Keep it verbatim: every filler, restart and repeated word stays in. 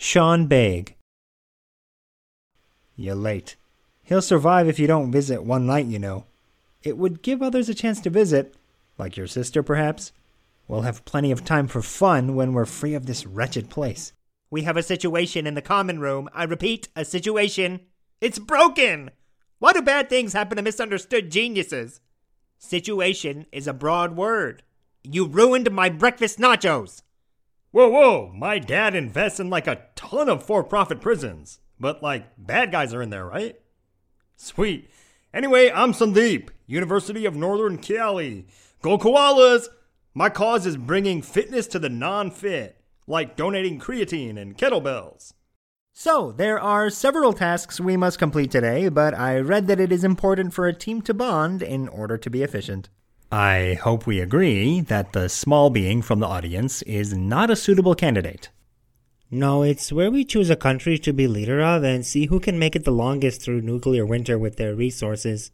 Sean Baig. You're late. He'll survive if you don't visit one night, you know. It would give others a chance to visit, like your sister, perhaps. We'll have plenty of time for fun when we're free of this wretched place. We have a situation in the common room. I repeat, a situation. It's broken! Why do bad things happen to misunderstood geniuses? Situation is a broad word. You ruined my breakfast nachos! Whoa, whoa, my dad invests in like a ton of for-profit prisons. But like, bad guys are in there, right? Sweet. Anyway, I'm Sandeep, University of Northern Cali. Go Koalas! My cause is bringing fitness to the non-fit, like donating creatine and kettlebells. So, there are several tasks we must complete today, but I read that it is important for a team to bond in order to be efficient. I hope we agree that the small being from the audience is not a suitable candidate. No, it's where we choose a country to be leader of and see who can make it the longest through nuclear winter with their resources.